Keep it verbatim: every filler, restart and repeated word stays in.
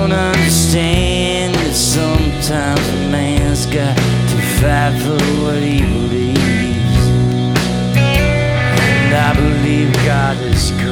don't understand that sometimes a man's got to fight for what he believes. And I believe God is good.